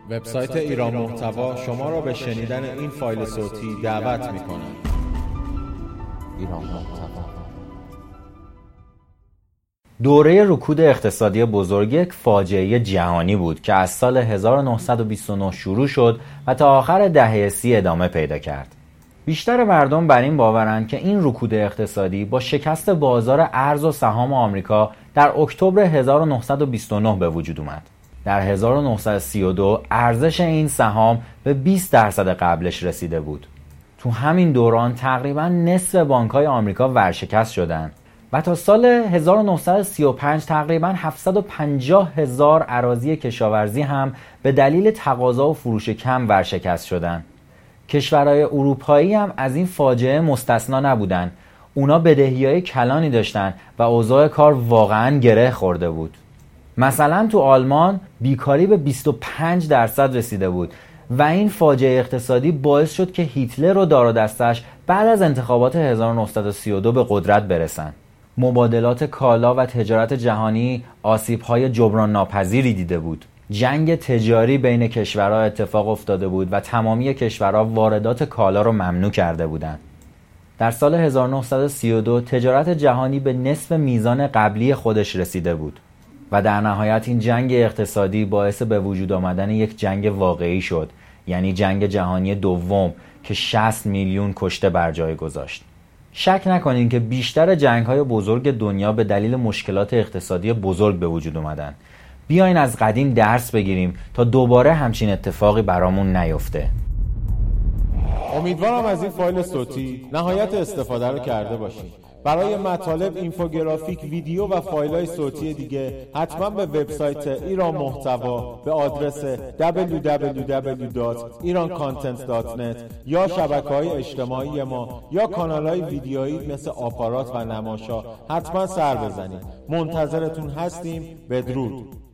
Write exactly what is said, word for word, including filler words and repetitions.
وبسایت ایران محتوا شما را به شنیدن این فایل صوتی دعوت می‌کند. ایران محتوا. دوره رکود اقتصادی بزرگ یک فاجعه جهانی بود که از سال هزار و نهصد و بیست و نه شروع شد و تا آخر دهه سی ادامه پیدا کرد. بیشتر مردم بر این باورند که این رکود اقتصادی با شکست بازار ارز و سهام آمریکا در اکتبر هزار و نهصد و بیست و نه به وجود اومد. در هزار و نهصد و سی و دو ارزش این سهام به بیست درصد قبلش رسیده بود. تو همین دوران تقریباً نصف بانک‌های آمریکا ورشکست شدند و تا سال هزار و نهصد و سی و پنج تقریباً هفتصد و پنجاه هزار اراضی کشاورزی هم به دلیل تقاضا و فروش کم ورشکست شدند. کشورهای اروپایی هم از این فاجعه مستثنا نبودند. اونا بدهی‌های کلانی داشتن و اوضاع کار واقعاً گره خورده بود. مثلا تو آلمان بیکاری به بیست و پنج درصد رسیده بود و این فاجعه اقتصادی باعث شد که هیتلر و دار و دستش بعد از انتخابات هزار و نهصد و سی و دو به قدرت برسن. مبادلات کالا و تجارت جهانی آسیب‌های جبران ناپذیری دیده بود. جنگ تجاری بین کشورها اتفاق افتاده بود و تمامی کشورها واردات کالا رو ممنوع کرده بودند. در سال هزار و نهصد و سی و دو تجارت جهانی به نصف میزان قبلی خودش رسیده بود و در نهایت این جنگ اقتصادی باعث به وجود آمدن یک جنگ واقعی شد، یعنی جنگ جهانی دوم که شصت میلیون کشته بر جای گذاشت. شک نکنین که بیشتر جنگ‌های بزرگ دنیا به دلیل مشکلات اقتصادی بزرگ به وجود اومدن. بیاین از قدیم درس بگیریم تا دوباره همچین اتفاقی برامون نیفته. امیدوارم از این فایل صوتی نهایت استفاده رو کرده باشید. برای مطالب، اینفوگرافیک، ویدیو و فایل‌های صوتی دیگه حتما به وبسایت ایران محتوا به آدرس دبلیو دبلیو دبلیو دات ایران کانتنت دات نت یا شبکه‌های اجتماعی ما یا کانال‌های ویدیویی مثل آپارات و نماشا حتما سر بزنید. منتظرتون هستیم. بدرود.